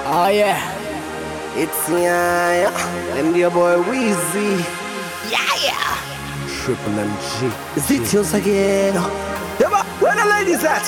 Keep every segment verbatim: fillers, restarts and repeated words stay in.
Oh yeah, It's yeah, yeah. And your boy Weezy. yeah, yeah. Triple M G. Is it yours again? Yeah, but where the ladies at?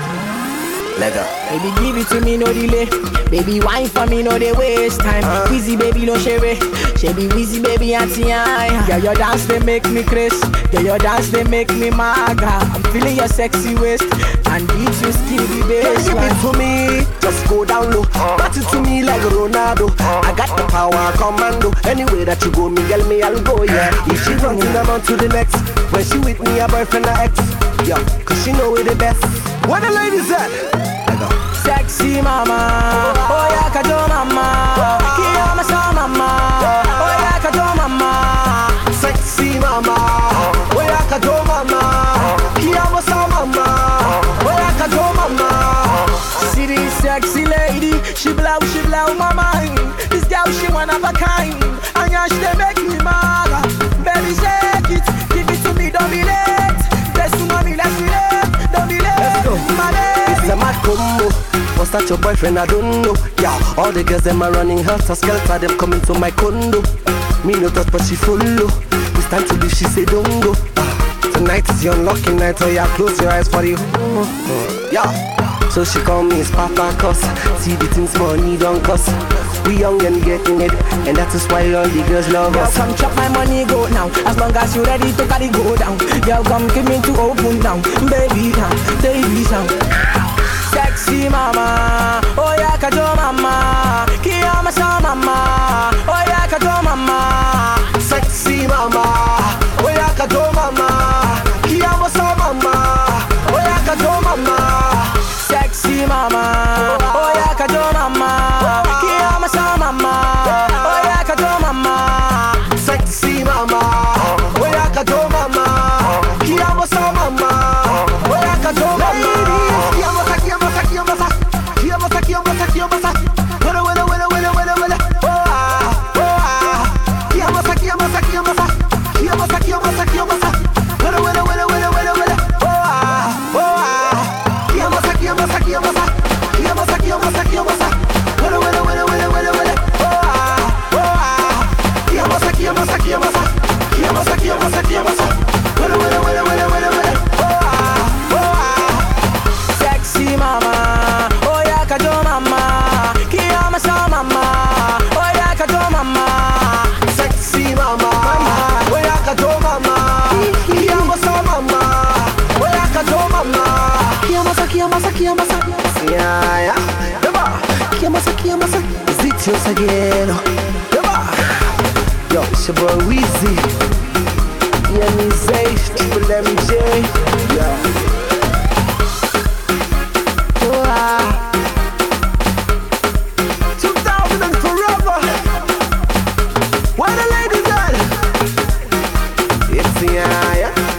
Let go. Baby, give it to me, no delay. Baby, wine for me, no they waste time. Uh. Wheezy, baby, no share it. She be wheezy, baby, auntie. Yeah, your dance they make me crazy. Yeah, your dance they make me maga. I'm feeling your sexy waist and beat you skinny bass. Give it to me, just go down low. Pat it to me like Ronaldo. I got the power, commando. Anywhere that you go, me girl, me I'll go, yeah. If she runs in, I'm on to the next. When she with me, a boyfriend, a ex. Yeah, cause she know we the best. Where the ladies at? Let go. Sexy mama, oh yeah, kajo mama. Kiyama sa mama, oh yeah, kajo mama. Sexy mama, oh yeah, kajo mama. Kiyama sa mama, oh yeah, kajo mama. See this sexy lady, she blow, she blow my mind. This girl, she one of a kind. And yeah, she dey make me mad. Baby, shake it, give it to me, don't be late. Let's do mommy, let's relate, don't be late. Let's go. My baby. It's a mad combo. Was that your boyfriend? I don't know. Yeah, all the girls them are running helter skelter. Them coming to my condo. Me no touch, but she follow. It's time to leave. She say don't go. Ah, tonight is your unlucky night. So yeah, close your eyes for you. Yeah. So she call me his papa cause see the things money don't cost. We young and getting it, and that is why all the girls love Girl, us. come chop my money, go now. As long as you ready to carry go down. Girl, come give me to open down. Baby, down, baby, down. Sexy mama, oh yeah, kajo mama. Kiyama sa mama, oh yeah, kajo mama. Sexy mama, oh yeah, kajo mama. Kiyama sa mama, oh yeah, kajo mama. Sexy mama, oh yeah, kajo mama. Kiyama sa mama, oh yeah, kajo mama. Sexy mama, oh yeah, kajo mama. Kiyama sa mama, oh yeah, kajo mama. Kiyama sa, kiyama sa, kiyama sa, kiyama sa, kiyama sa, kiyama sa. Wala, wala, wala, wala, wala, wala. Oh ah, oh ah. Kiyama sa, kiyama sa, kiyama sa, kiyama sa, kiyama sa, kiyama sa. Wala, wala, wala, wala, wala, wala. Oh ah, oh ah. Kiyama sa, kiyama sa, kiyama sa, kiyama sa, kiyama sa, kiyama sa. Wala, wala, wala, wala, wala, wala. Oh ah, oh ah. Kiyama sa, kiyama sa, kiyama sa, kiyama sa, kiyama sa, kiyama sa. Wala, wala, wala, wala, wala, wala. Oh ah, oh ah. Sexy mama, oh yeah, kajo mama. Kiyama sa mama, oh yeah, kajo mama. Sexy mama, oh yeah, kajo mama. Kiyama sa mama, oh yeah, kajo mama. Kiyama sa, kiyama sa, kiyama sa. Yeah, yeah. Yaba. Kiyama sa, kiyama sa. Is it yours again? Yaba. Yo, it's your boy Weezy. Yeah, me say, Triple M J. Yeah. Oh, ah. two thousand and forever. Where the ladies at? It's yeah, yeah.